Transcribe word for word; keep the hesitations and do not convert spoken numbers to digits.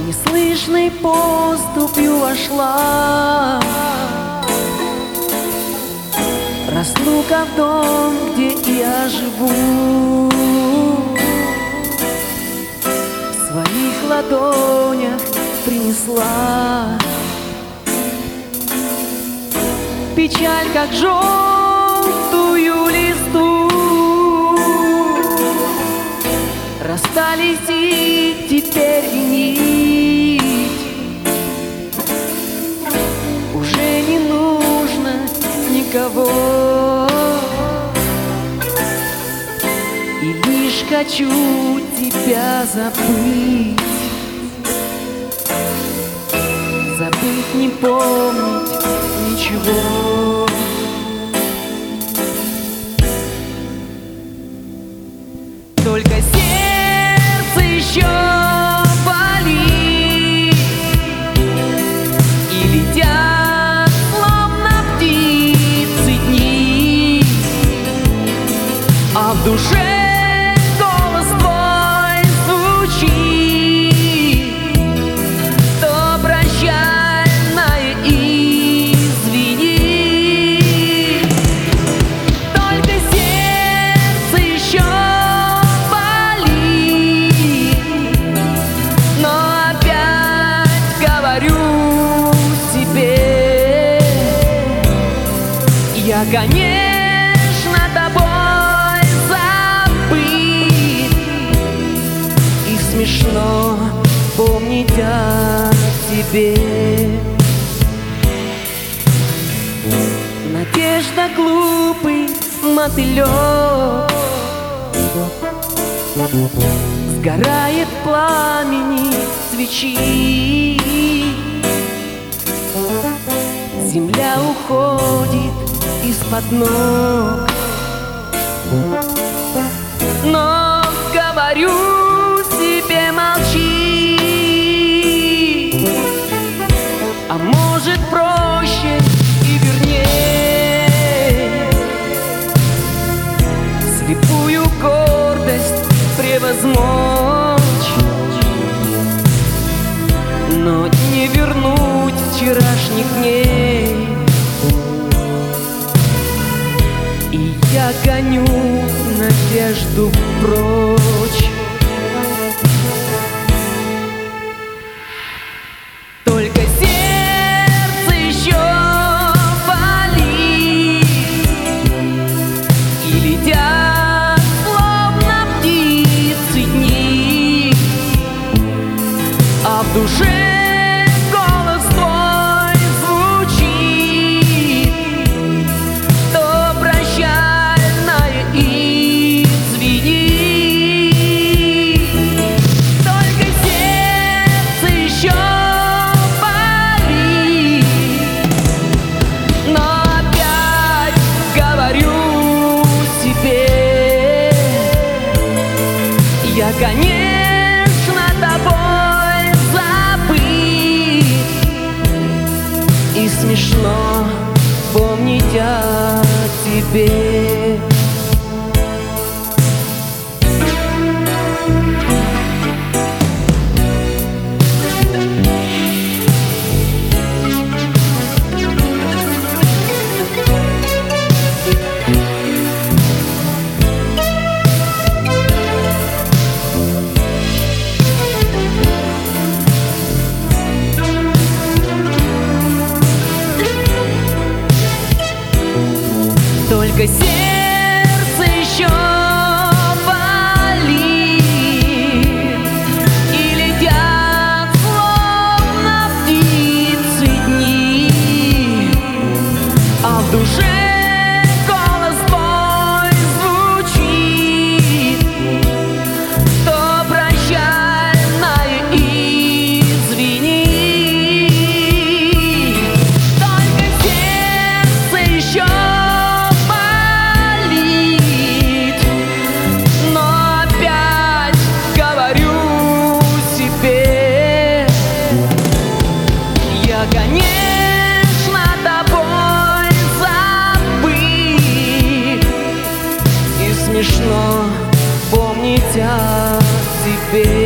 неслышной поступью вошла разлука в дом, где я живу. В своих ладонях принесла печаль, как желтую листу. Расстались и теперь винить уже не нужно никого. И лишь хочу тебя забыть, забыть, не помнить ничего. Только сердце еще болит и летят, словно птицы, дни, а в душе голос твой звучит, то прощальное извини. Только сердце еще я, конечно, тобой забыт, и смешно помнить о тебе. Надежда — глупый мотылек, сгорает в пламени свечи. Земля уходит из-под ног, но говорю себе: молчи. А может, проще и вернее слепую гордость превозмочь, но не вернуть вчерашних дней. И я гоню надежду прочь. Только сердце еще болит и летят, словно птицы, дни, а в душе голос твой звучит, то прощальное извини. Только сердце еще болит, но опять говорю себе: я, конечно, тобой забыт, и смешно помнить о тебе. Только сердце еще болит и летят, словно птицы, дни, а в душе голос твой звучит, то прощальное извини. Только сердце еще конечно, тобой забыт, и смешно помнить о тебе.